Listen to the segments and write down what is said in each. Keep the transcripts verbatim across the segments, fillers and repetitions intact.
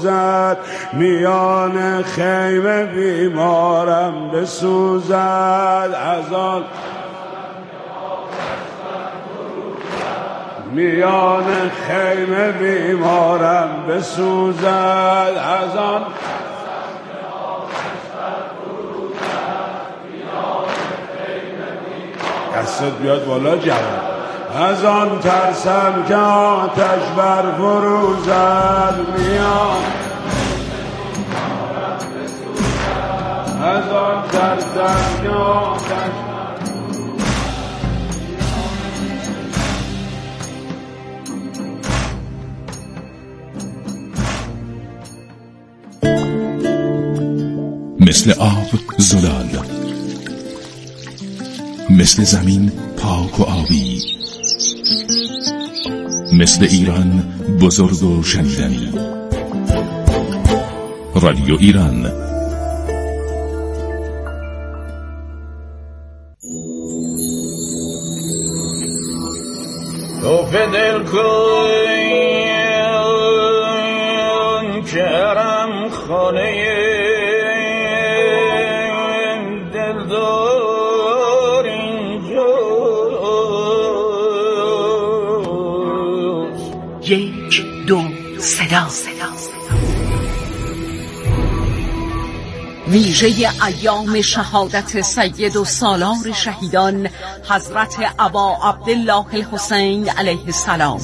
بسوزد، میان خیمه بیمارم بسوزد، از آن میان خیمه بیمارم بسوزد، از آن دستت بیاد بالا جوان، از آن ترسم که آتش بر فروزد، میان از آن ترسم که آتش مثل آب زلال، مثل زمین پاک و آبی، مثل ایران بزرگ و شنیدنی. رادیو ایران. تو فدل کن کرم خانه دلدار اینجاست. یک دو صدا ویژه ایام شهادت سید و سالار شهیدان حضرت ابا عبدالله الحسین علیه السلام.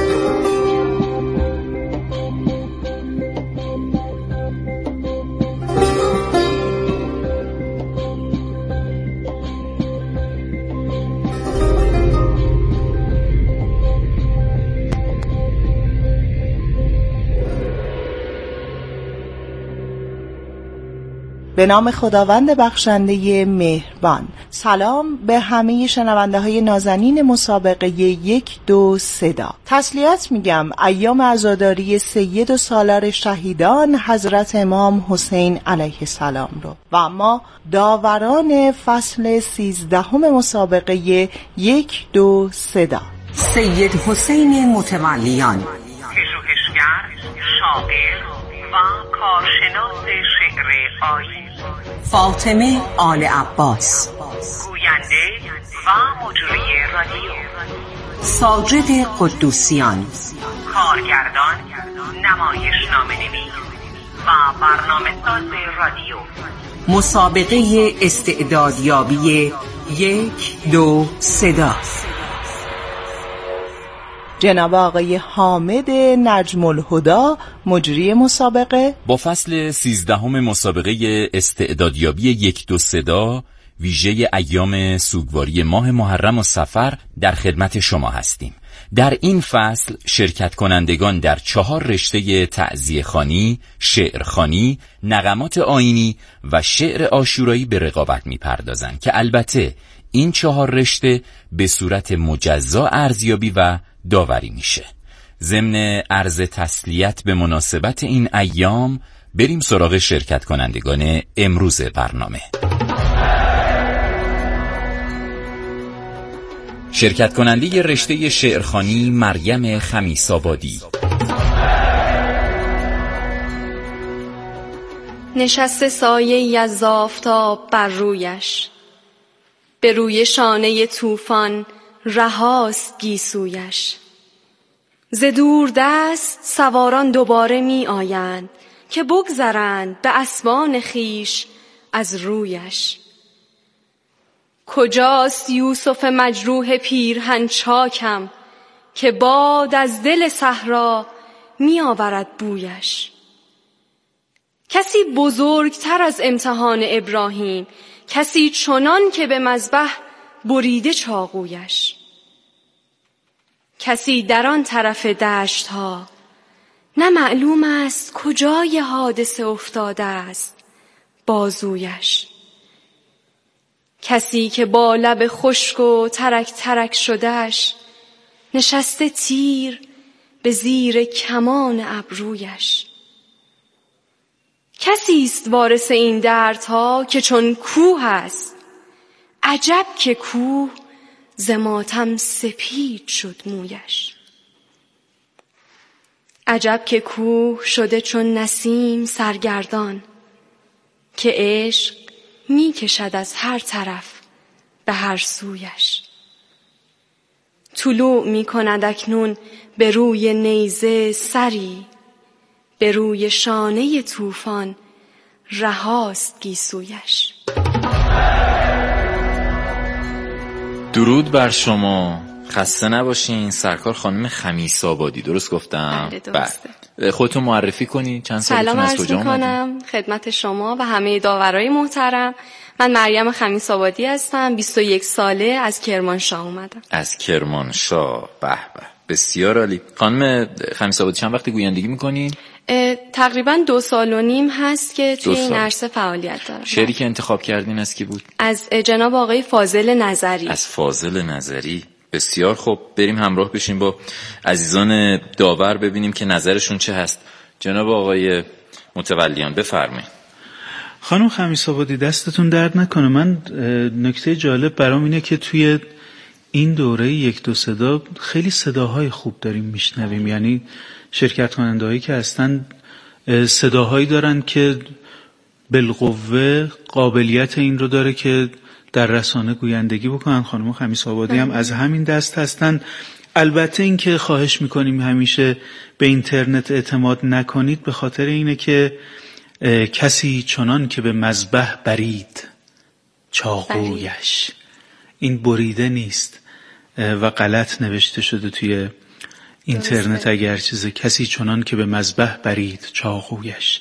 به نام خداوند بخشنده مهربان. سلام به همه شنونده های نازنین مسابقه یک دو صدا. تسلیت میگم ایام عزاداری سید و سالار شهیدان حضرت امام حسین علیه السلام رو. و اما داوران فصل سیزدهم مسابقه یک دو صدا: سید حسین متولیان، پژوهشگر، شاعر و کارشناس شعر آیین، فاطمه آل عباس، گوینده و مجری رادیو، ساجد قدوسیان، کارگردان، نمایشنامه‌نویس و برنامه‌ساز رادیو. مسابقه استعدادیابی یک دو صدا. جناب آقای حامد نجم الهدا مجری مسابقه با فصل سیزدهم مسابقه استعدادیابی یک دو صدا ویژه ایام سوگواری ماه محرم و صفر در خدمت شما هستیم. در این فصل شرکت کنندگان در چهار رشته تعزیه خوانی، شعر خوانی، نغمات آیینی و شعر عاشورایی به رقابت می‌پردازند که البته این چهار رشته به صورت مجزا ارزیابی و داوری میشه. ضمن عرض تسلیت به مناسبت این ایام بریم سراغ شرکت کنندگان امروز برنامه. شرکت کننده رشته شعرخوانی مریم خمیس‌آبادی. نشسته سایه‌ای از آفتاب بر رویش، به روی شانه طوفان رهاست گیسویش. ز دور دست سواران دوباره می آیند که بگذرند به اسبان خیش از رویش. کجاست یوسف مجروح پیرهن چاکم که باد از دل صحرا می آورد بویش. کسی بزرگتر از امتحان ابراهیم، کسی چنان که به مذبح بریده چاقویش. کسی در آن طرف دشت ها، نه معلوم است کجای حادثه افتاده است بازویش. کسی که با لب خشک و ترک ترک شدهش، نشسته تیر به زیر کمان ابرویش. کسی است وارث این دردها که چون کوه است، عجب که کوه ز ماتم سپید شد مویش. عجب که کوه شده چون نسیم سرگردان، که عشق می کشد از هر طرف به هر سویش. طلوع می کند اکنون به روی نیزه سری، به روی شانه طوفان رهاست گیسویش. درود بر شما، خسته نباشین. سرکار خانم خمیس آبادی، درست گفتم؟ بله درسته. بله. خودتون معرفی کنین، چند سالتون، از کجا اومدین؟ سلام عرض میکنم خدمت شما و همه داورای محترم. من مریم خمیس آبادی هستم، بیست و یک ساله، از کرمانشاه اومدم. از کرمانشاه، به به، بسیار عالی. خانم خمیس آبادی چند وقتی گویندگی میکنین؟ تقریبا دو سال و نیم هست که توی این عرصه فعالیت دارم. شعری که انتخاب کردین از کی بود؟ از جناب آقای فاضل نظری. از فاضل نظری، بسیار خوب. بریم همراه بشیم با عزیزان داور ببینیم که نظرشون چه هست. جناب آقای متولیان بفرمایید. خانم خمیس آبادی دستتون درد نکنه. من نکته جالب برام اینه که توی این دوره یک دو صدا خیلی صداهای خوب داریم میشنویم، یعنی شرکت کننده‌هایی که هستن صداهایی دارن که بالقوه قابلیت این رو داره که در رسانه گویندگی بکنن. خانم خمیس آبادی هم از همین دست هستن. البته این که خواهش میکنیم همیشه به اینترنت اعتماد نکنید، به خاطر اینه که کسی چنان که به مذبح برید چاقویش، این بریده نیست و غلط نوشته شده توی اینترنت. اگر چیزه کسی چنان که به مذبح برید چاقویش.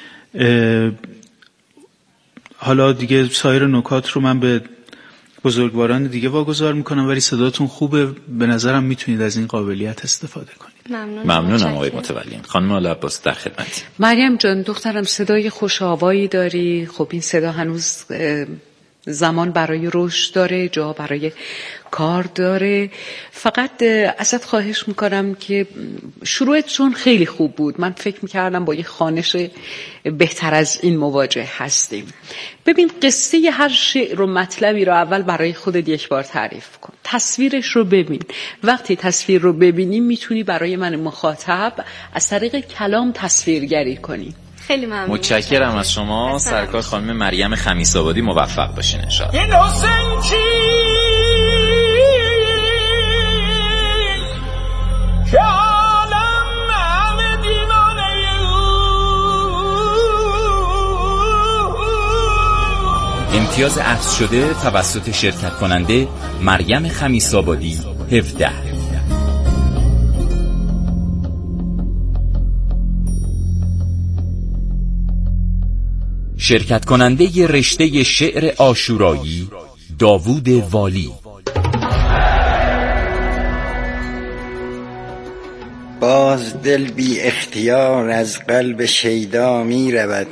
حالا دیگه سایر نکات رو من به بزرگواران دیگه واگذار میکنم، ولی صداتون خوبه، به نظرم میتونید از این قابلیت استفاده کنید. ممنون. ممنونم آقای متولیان. خانم آل عباس در خدمت. مریم جان دخترم، صدای خوش آوایی داری. خب این صدا هنوز زمان برای رشد داره، جا برای کار داره. فقط ازت خواهش میکنم که شروعت چون خیلی خوب بود، من فکر میکردم با یه خوانش بهتر از این مواجه هستیم. ببین قصه هر شعر و مطلبی رو اول برای خودت یک بار تعریف کن، تصویرش رو ببین. وقتی تصویر رو ببینی میتونی برای من مخاطب از طریق کلام تصویرگری کنی. خیلی ممنون. متشکرم از شما سرکار خانم مریم خمیس آبادی. موفق باشین ان شاء الله. این حسین کی که عالم همه دیوانه امتیاز عکس شده توسط شرکت کننده مریم خمیس آبادی هفده. شرکت کننده ی رشته شعر عاشورایی داوود والی. باز دل بی اختیار از قلب شیدا می رود،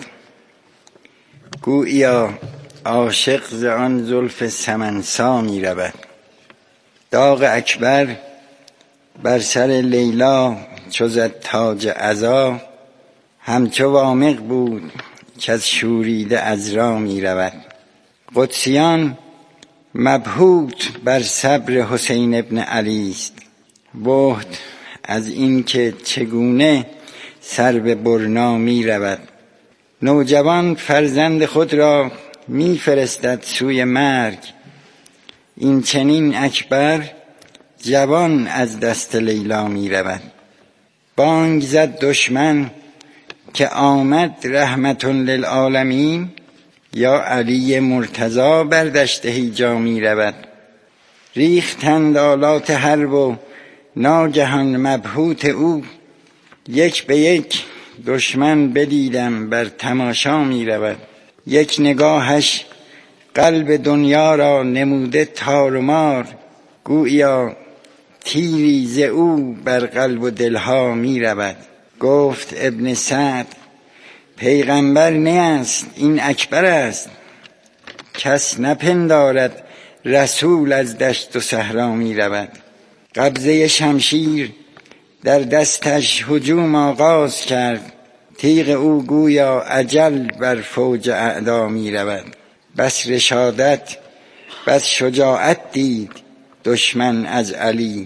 گوییا عاشق ز آن زلف سمنسا می رود. داغ اکبر بر سر لیلا چو زد تاج عزا، همچو وامق بود که از شوریده عذرا می رود. قدسیان مبهوت بر صبر حسین ابن علی است، بهت از این که چگونه سر به برنا می رود. نوجوان فرزند خود را می فرستد سوی مرگ، این چنین اکبر جوان از دست لیلا می رود. بانگ زد دشمن که آمد رحمت للعالمین، یا علی مرتضی بر دشت هیجا می رود. ریختند آلات حرب و ناگهان مبهوت او، یک به یک دشمن بدیدم بر تماشا می رود. یک نگاهش قلب دنیا را نموده تار و مار، گوییا تیری ز او بر قلب و دلها می رود. گفت ابن سعد پیغمبر نه است این اکبر است، کس نپندارد رسول از دشت و صحرا می رود. قبضه شمشیر در دستش هجوم آغاز کرد، تیغ او گویا اجل بر فوج اعدا می رود. بس رشادت بس شجاعت دید دشمن از علی،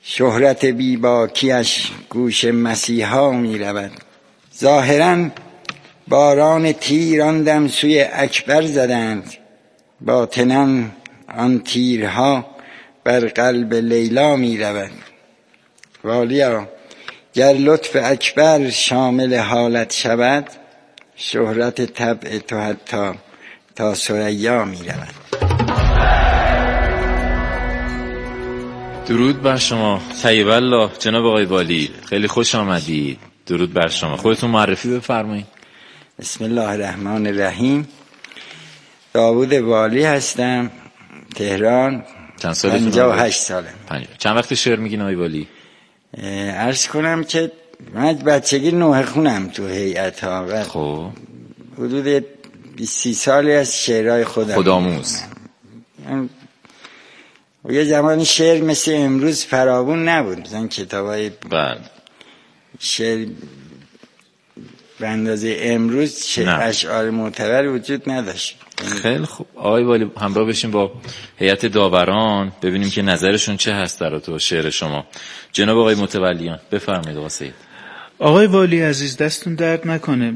شهرت بی باکیش گوش مسیحا می رود. ظاهراً باران تیر آن دم سوی اکبر زدند، باطناً آن تیرها بر قلب لیلا می رود. والیا گر لطف اکبر شامل حالت شود، شهرت طبع تو حتی تا ثریا می رود. درود بر شما. طیب الله جناب آقای والی، خیلی خوش آمدید. درود بر شما. خودتون معرفی بفرمایید. بسم الله الرحمن الرحیم. داوود والی هستم، تهران. چند سالتون؟ پنجاه و هشت ساله. چند وقت شعر میگین آقای والی؟ عرض کنم که من بچگی نوحه خونم تو هیئت ها. خب حدود بیست سالی از شعرهای خودم خودآموز. و یه زمانی شعر مثل امروز فراوون نبود، مثلا کتابای بله شعر به اندازه امروز شعر اشعار معتبر وجود نداشت. خیلی خوب آقای والی، همراه بشیم با هیئت داوران ببینیم که نظرشون چه هست در تو شعر شما. جناب آقای متولیان بفرمایید. آقا سید. آقای والی عزیز دستون درد نکنه.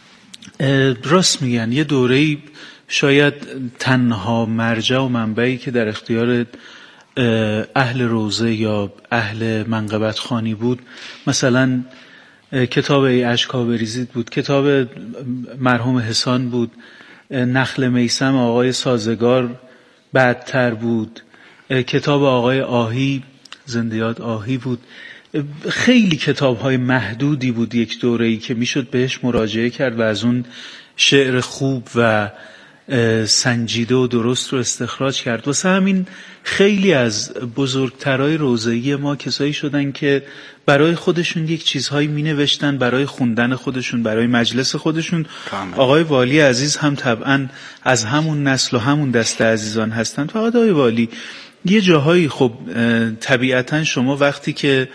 راست میگن یه دوره‌ای شاید تنها مرجع و منبعی که در اختیار اهل روضه یا اهل منقبت خوانی بود مثلا کتاب ای اشکا بریزید بود، کتاب مرحوم حسان بود، نخل میسم آقای سازگار بعدتر بود، کتاب آقای آهی زندیات آهی بود. خیلی کتاب های محدودی بود یک دوره‌ای که میشد بهش مراجعه کرد و از اون شعر خوب و سنجیده و درست رو استخراج کرد. واسه همین خیلی از بزرگترای روضه‌ای ما کسایی شدن که برای خودشون یک چیزهایی می نوشتن، برای خوندن خودشون، برای مجلس خودشون. آقای والی عزیز هم طبعا از همون نسل و همون دسته عزیزان هستند. فقط آقای والی یه جاهایی خب طبیعتا شما وقتی که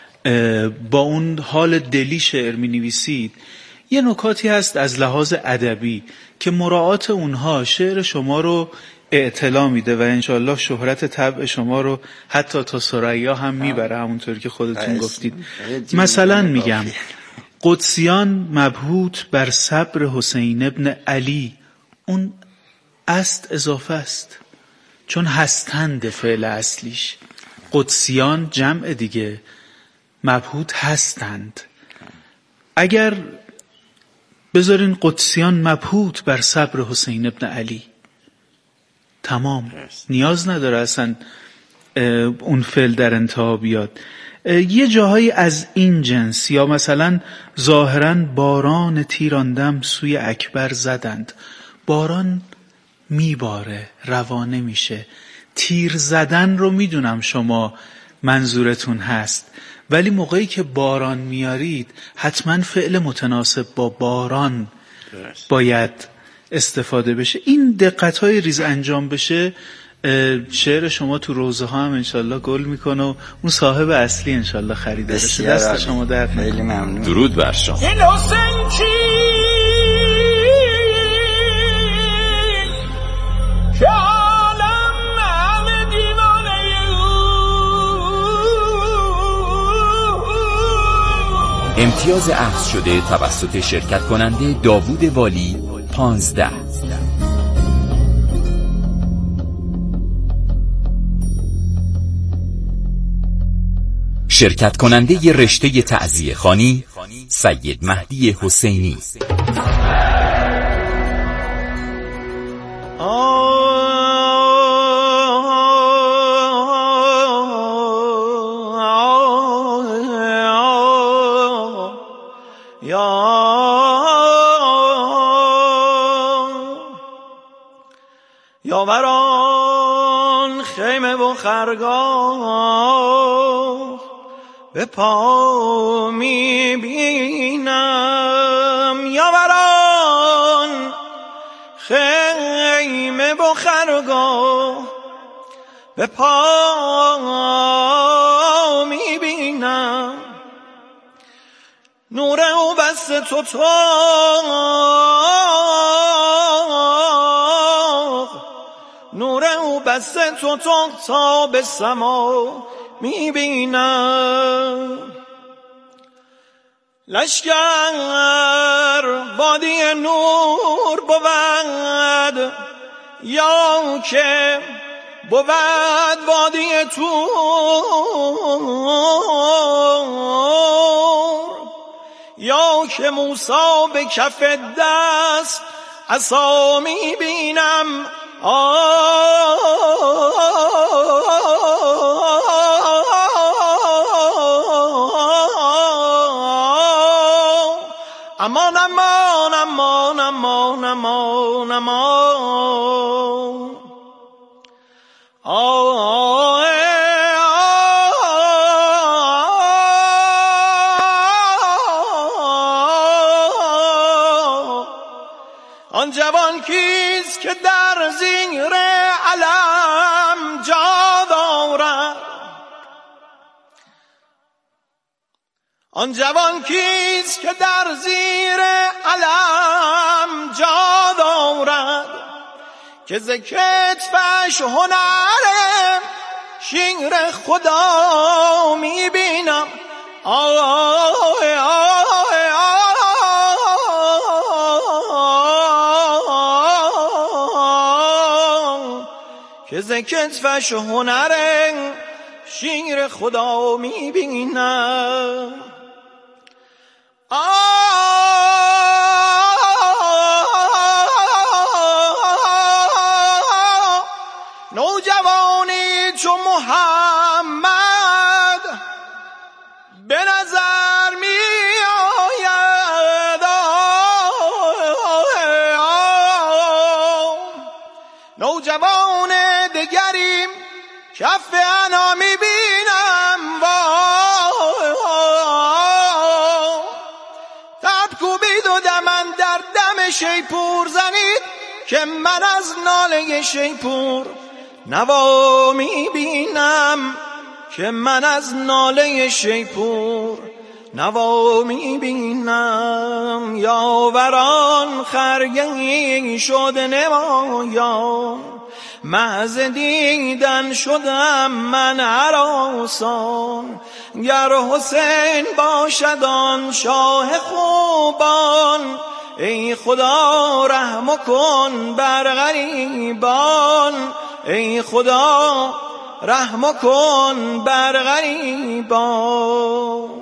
با اون حال دلی شعر می نویسید یه نکاتی هست از لحاظ ادبی که مراعات اونها شعر شما رو اعتلا میده و انشالله شهرت طبع شما رو حتی تا ثریا هم میبره، همونطور که خودتون گفتید. مثلا میگم قدسیان مبهوت بر صبر حسین ابن علی، اون است اضافه است چون هستند فعل اصلیش. قدسیان جمع دیگه، مبهوت هستند. اگر بذارین قدسیان مبهوت بر صبر حسین ابن علی، تمام، نیاز نداره اصلا اون فعل در انتها بیاد. یه جاهایی از این جنس، یا مثلا ظاهراً باران تیراندم سوی اکبر زدند. باران میباره، روانه میشه. تیر زدن رو میدونم شما منظورتون هست، ولی موقعی که باران میارید حتما فعل متناسب با باران باید استفاده بشه. این دقت‌های ریز انجام بشه، شعر شما تو روضه ها هم انشالله گل میکنه و اون صاحب اصلی انشالله خریده بشه. دست شما درد نکنه. خیلی ممنون. درود بر شما. این حسین کی که عالم همه دیوانه او. امتیاز اخذ شده توسط شرکت کننده داوود والی پانزده. شرکت کننده ی رشته تعزیه خوانی سید مهدی حسینی. یاوران خیمه و خرگاه به پا میبینم، یاوران خیمه و خرگاه به پا میبینم. نور او بس تو نور او بس تو تا به سما میبینم. لشکر وادی نور بود یا که بود وادی تور، یا که موسی به کف دست عصا میبینم. امان امان امان امان امان امان آه آن جوان کیست که در زیر علم جا دارد؟ آن جوان کیست که در زیر علم جا دارد؟ که ز کتفش هنر شیر خدا میبینم. آه آه که ز کتفش هنر شیر خدا میبینم. نوجوانی چو محمد به نظر می آید، نوجوان دگریم کف انا می بینم. تب کوبید و دمن در دم شیپور زنید که من از ناله شیپور نوا می بینم، که من از ناله شیپور نوا می بینم. یاوران خرگهی شد نمایان، محض دیدن شدم من هراسان. گر حسین باشد آن شاه خوبان، ای خدا رحم کن بر غریبان. ای خدا رحم کن بر غریبان.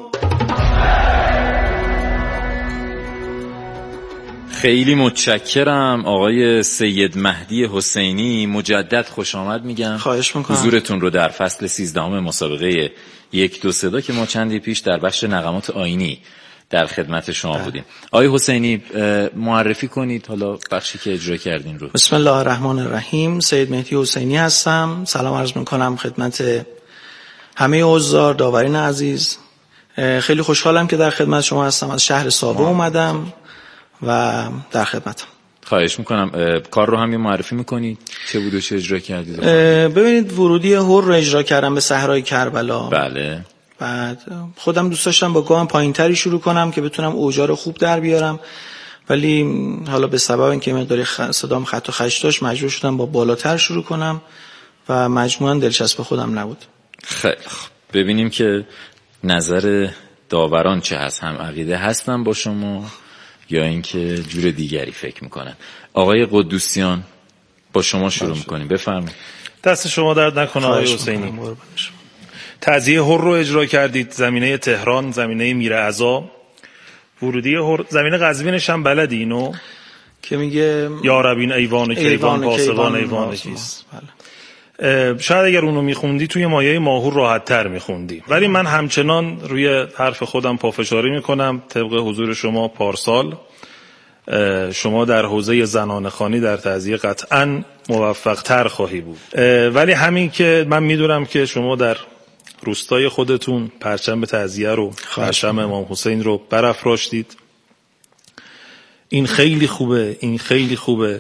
خیلی متشکرم آقای سید مهدی حسینی، مجدد خوش آمد میگم. خواهش میکنم. حضورتون رو در فصل سیزدهم مسابقه یک دو صدا که ما چندی پیش در بخش نغمات آیینی در خدمت شما ده. بودیم. آقای حسینی معرفی کنید حالا بخشی که اجرا کردین رو. بسم الله الرحمن الرحیم. سید مهدی حسینی هستم. سلام عرض میکنم خدمت همه حضار داورین عزیز. خیلی خوشحالم که در خدمت شما هستم. از شهر سابه اومدم و در خدمتم. خواهش میکنم. کار رو هم یه معرفی میکنید چه بود و چه اجرا کردید؟ ببینید ورودی هور رو اجرا کردم به صحرای کربلا. بله. بعد خودم دوست داشتم با گام پایینتری شروع کنم که بتونم اوجا رو خوب در بیارم، ولی حالا به سبب اینکه مقداری صدام خط و خش داشت مجبور شدم با بالاتر شروع کنم و مجموعاً دلچسب خودم نبود. خیلی خب ببینیم که نظر داوران چه هست، هم عقیده هستن با شما یا اینکه جور دیگری فکر میکنن. آقای قدوسیان با شما شروع میکنیم، بفرمایید. دست شما درد نکنه آقای حسینی. تعزیه هر رو اجرا کردید، زمینه تهران، زمینه میرعزا. ورودی هر زمینه قزوینش هم بلدی اینو که میگه یا ربین ایوان کیوان پاسبان ایوان کیست. شاید اگر اونو میخوندی توی مایه ماهور راحت تر میخوندی، ولی من همچنان روی حرف خودم پافشاری میکنم. طبق حضور شما پارسال شما در حوزه زنان خوانی در تعزیه قطعا موفق تر خواهی بود، ولی همین که من میدونم که شما در روستای خودتون پرچم تعزیه رو، پرچم امام حسین رو برافراشتید. این خیلی خوبه، این خیلی خوبه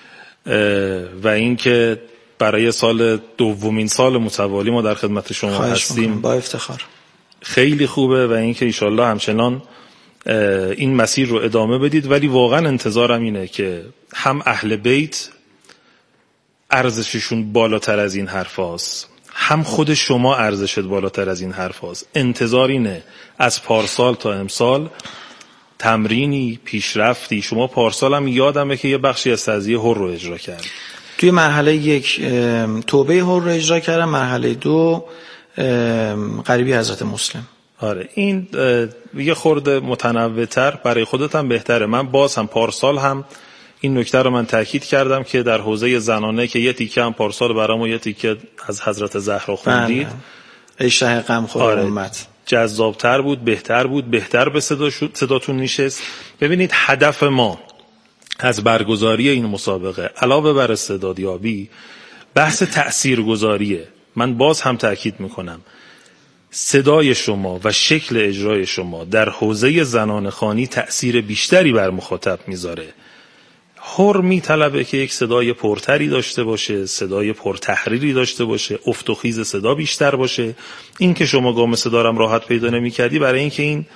و این که برای سال دومین سال متوالی ما در خدمت شما هستیم با افتخار خیلی خوبه و این که انشالله همچنان این مسیر رو ادامه بدید. ولی واقعا انتظارم اینه که هم اهل بیت ارزششون بالاتر از این حرف هاست، هم خود شما ارزشت بالاتر از این حرف هاست. انتظار اینه از پارسال تا امسال تمرینی، پیشرفتی. شما پارسال هم یادمه که یه بخشی از تعزیه هر رو اجرا کرد. توی مرحله یک توبه هر رو اجرا کردم، مرحله دو غریبی حضرت مسلم. آره این یه خورده متنوع‌تر برای خودت هم بهتره. من باز هم پارسال هم این نکته رو من تاکید کردم که در حوزه زنانه که یه تیکه هم پارسال برامو یه تیکه از حضرت زهرا خوندید، اشتهای غم خور آره امت، جذابتر بود، بهتر بود، بهتر به صدا شد، صداتون نشست. ببینید هدف ما از برگزاری این مسابقه علاوه بر استعدادیابی بحث تأثیرگذاریه. من باز هم تاکید میکنم صدای شما و شکل اجرای شما در حوزه زنان خوانی تأثیر بیشتری بر مخاطب میذاره. هر میطلبه که یک صدای پرتری داشته باشه، صدای پرتحریری داشته باشه، افت و خیز صدا بیشتر باشه. این که شما گام صدا رو راحت پیدا نمی‌کردی برای اینکه این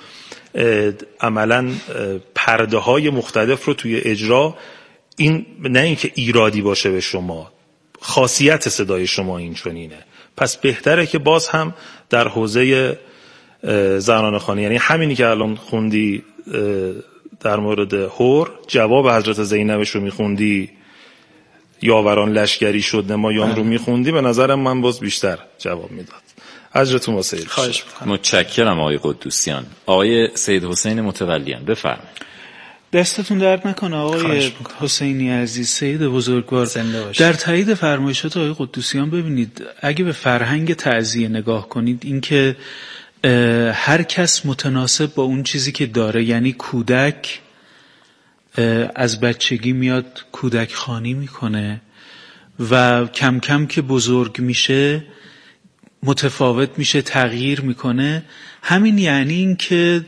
عملاً پرده های مختلف رو توی اجرا، این نه اینکه ایرادی باشه به شما، خاصیت صدای شما این چنینه. پس بهتره که باز هم در حوزه زنان خوانی، یعنی همینی که الان خوندی در مورد هور، جواب حضرت زینبش رو میخوندی، یاوران لشگری شد نمایان رو میخوندی، به نظرم من باز بیشتر جواب میداد. اجرتون واسه خواهش میکنم. متشکرم آقای قدوسیان. آقای سید حسین متولیان بفرمایید. دستتون درد نکنه آقای حسینی عزیز، سید بزرگوار. در تایید فرمایشات آقای قدوسیان ببینید، اگه به فرهنگ تعزیه نگاه کنید، این که هر کس متناسب با اون چیزی که داره، یعنی کودک از بچگی میاد کودک خوانی میکنه و کم کم که بزرگ میشه متفاوت میشه، تغییر میکنه. همین یعنی این که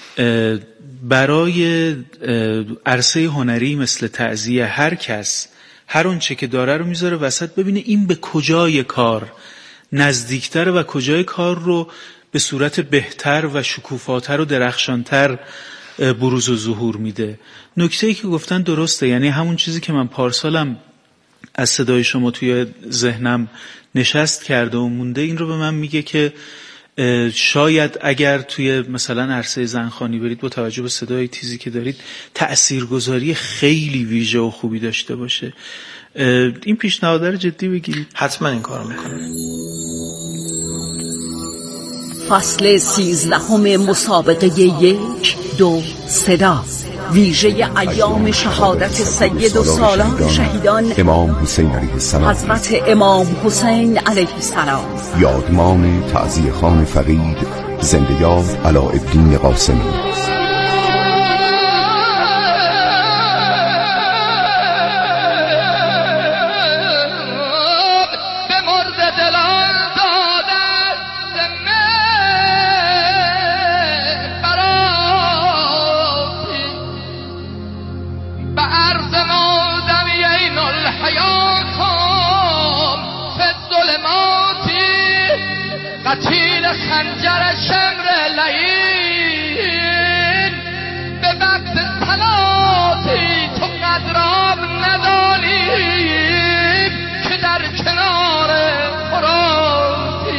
برای عرصه هنری مثل تعزیه هر کس هر اون چه که داره رو میذاره وسط، ببینه این به کجای کار نزدیکتر و کجای کار رو به صورت بهتر و شکوفاتر و درخشانتر بروز و ظهور میده. نکته‌ای که گفتن درسته، یعنی همون چیزی که من پارسالم از صدای شما توی ذهنم نشست کرده و مونده، این رو به من میگه که شاید اگر توی مثلا عرصه زنخوانی برید با توجه به صدای تیزی که دارید تأثیرگذاری خیلی ویژه و خوبی داشته باشه. این پیشنهاد رو جدی بگیرید. حتما این کارو میکنم. فصل سیزدهم مسابقه یک دو صدا، ویژه ایام شهادت سید و سالار شهیدان امام حسین علیه السلام، حضرت امام حسین علیه السلام. یادمان تعزیه خان فرید، زنده یاد علاءالدین قاسمی. قتیل خنجر شمر لعین به وقت صلاتی تو قدراب ندانیم که در کنار فراتی.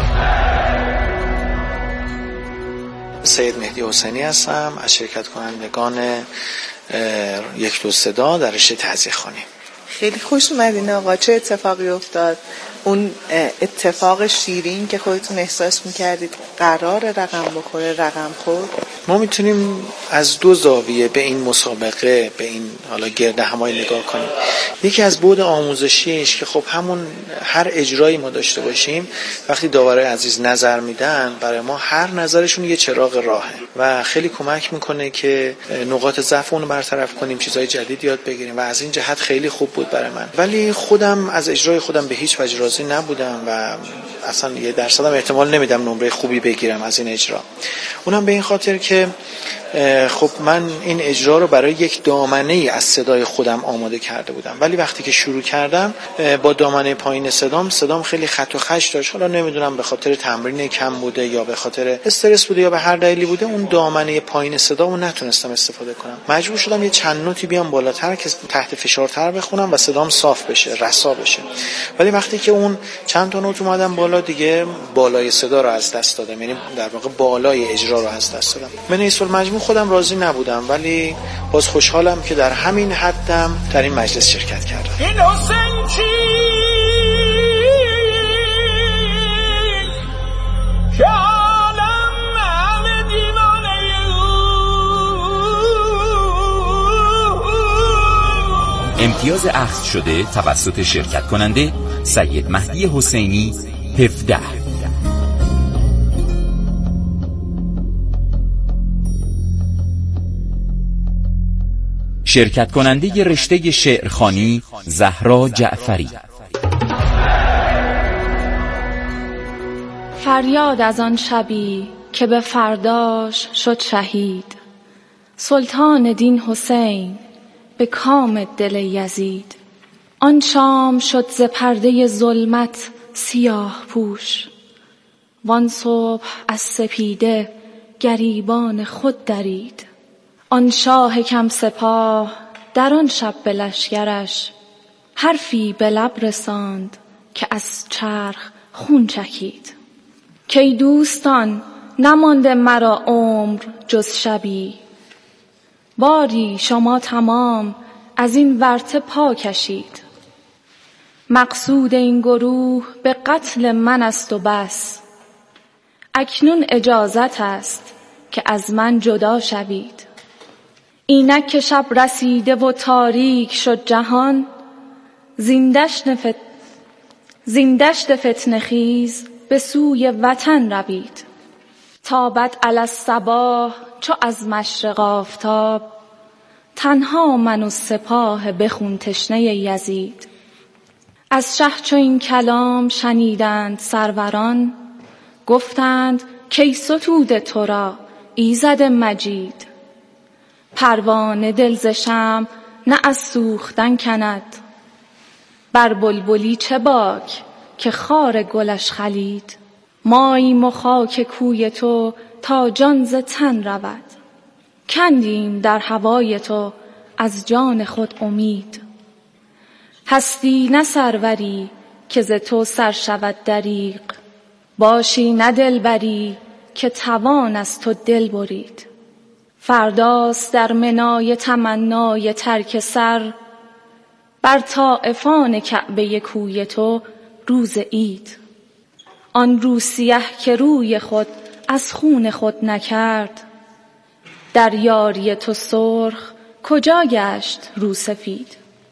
سید مهدی حسینی هستم از شرکت کنندگان یک دو صدا در رشته تعزیه خوانی. خیلی خوش اومدین آقا. چه اتفاقی افتاد؟ اون اتفاق شیرین که خودتون احساس میکردید قرار رقم بخوره رقم خورد؟ ما میتونیم از دو زاویه به این مسابقه، به این حالا گرد همایی نگاه کنیم. یکی از بعد آموزشیش که خب همون هر اجرایی ما داشته باشیم، وقتی داورای عزیز نظر میدن برای ما، هر نظرشون یه چراغ راهه و خیلی کمک میکنه که نقاط ضعف اون رو برطرف کنیم، چیزای جدید یاد بگیریم و از این جهت خیلی خوب بود برای من. ولی خودم از اجرای خودم به هیچ وجه راضی نبودم و اصلا یه درصدم احتمال نمیدم نمره خوبی بگیرم از این اجرا. اونم به این خاطر که خب من این اجرا رو برای یک دامنه ای از صدای خودم آماده کرده بودم، ولی وقتی که شروع کردم با دامنه پایین صدام صدام خیلی خط و خش داشت. حالا نمیدونم به خاطر تمرین کم بوده یا به خاطر استرس بوده یا به هر دلیلی بوده، اون دامنه پایین صدامو نتونستم استفاده کنم. مجبور شدم یه چند نوتی بیام بالاتر که تحت فشارتر بخونم و صدام صاف بشه، رسا بشه. ولی وقتی که اون چند تا نوت اومدم بالا، دیگه بالای صدا رو از دست دادم، یعنی در واقع بالای اجرا رو از دست دادم. من ایسول مجموع خودم راضی نبودم، ولی باز خوشحالم که در همین حدم در این مجلس شرکت کردم. این حسین کی که عالم همه دیوانه امتیاز اخذ شده توسط شرکت کننده سید مهدی حسینی هفده. شرکت کننده رشته شعرخوانی زهرا جعفری. فریاد از آن شبی که به فرداش شد شهید، سلطان دین حسین به کام دل یزید. آن شام شد ز پرده ظلمت سیاه پوش، وان صبح از سپیده گریبان خود درید. آن شاه کم سپاه در آن شب به لشکرش، حرفی به لب رساند که از چرخ خون چکید. کی دوستان نمانده مرا عمر جز شبی، باری شما تمام از این ورطه پا کشید. مقصود این گروه به قتل من است و بس، اکنون اجازت است که از من جدا شوید. اینک که شب رسیده و تاریک شد جهان، زیندشت فت... زیندشت فتنه خیز به سوی وطن روید. تابت علی الصباح چو از مشرق آفتاب، تنها من و سپاه بخون تشنه یزید. از شه چو این کلام شنیدند سروران، گفتند کی ستوده تو را ایزد مجید. پروانه دل ز شمع نه از سوختن کند، بر بلبلی چه باک که خار گلش خلید. ماییم و خاک کوی تو تا جان ز تن رود، کندیم در هوای تو از جان خود امید. هستی نه سروری که ز تو سر شود دریغ، باشی نه دلبری که توان از تو دل برید. فرداست در منای تمنای ترک سر، بر طائفان کعبه کوی تو روز عید. آن رو سیه که روی خود از خون خود نکرد، در یاری تو سرخ کجا گشت رو سفید.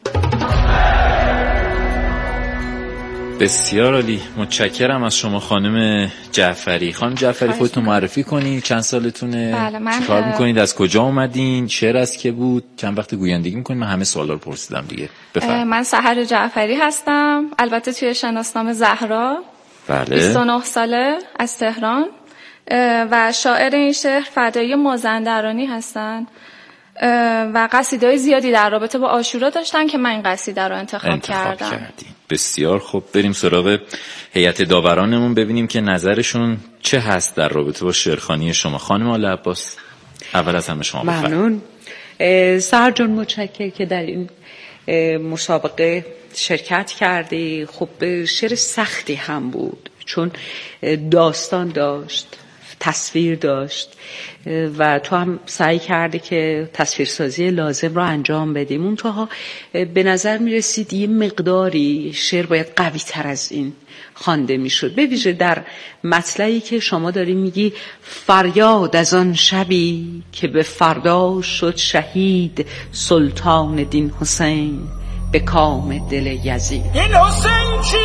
بسیار عالی، متشکرم از شما خانم جعفری. خانم جعفری خودتون معرفی کنید، چند سالتونه؟ بله، من چیکار میکنید؟ از کجا اومدین؟ شعر از که بود؟ چند وقت گویندگی میکنید؟ من همه سوالا رو پرسیدم دیگه. بفرمایید. من سحر جعفری هستم، البته توی شناسنامه زهرا. بله. بیست و نه ساله، از تهران و شاعر این شهر فدایی مازندرانی هستن و قصیده‌های زیادی در رابطه با عاشورا داشتن که من این قصیده رو انتخاب, انتخاب کردم. کردیم. بسیار خوب، بریم سراغ هیئت داورانمون ببینیم که نظرشون چه هست در رابطه با شعرخوانی شما. خانم آل عباس، اول از همه شما بفرمایید. ممنون. سهر جان، متشکرم که در این مسابقه شرکت کردی. خب شعر سختی هم بود، چون داستان داشت، تصویر داشت و تو هم سعی کردی که تصویرسازی لازم رو انجام بدیم. منتها به نظر می رسید یه مقداری شعر باید قوی تر از این خوانده می شد، به ویژه در مطلعی که شما داری میگی فریاد از آن شبی که به فردا شد شهید، سلطان دین حسین به کام دل یزید. این حسین کی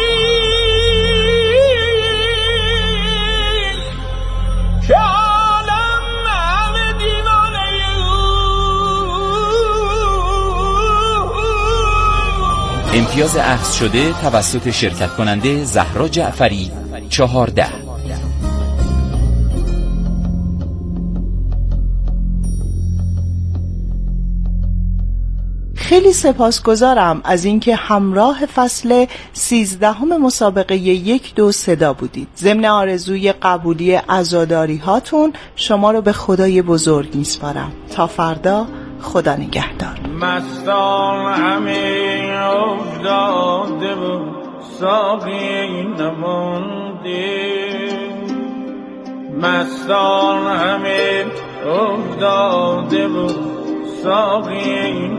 که عالم همه دیوانه او. امتیاز اخذ شده توسط شرکت کننده زهرا جعفری چهارده. خیلی سپاسگزارم از اینکه همراه فصل سیزدهم مسابقه یک دو صدا بودید. ضمن آرزوی قبولی عزاداری هاتون شما رو به خدای بزرگ میسپارم. تا فردا، خدا نگهدار. مستان همه افتاده و ساقی نمانده، مستان همه افتاده و ساقی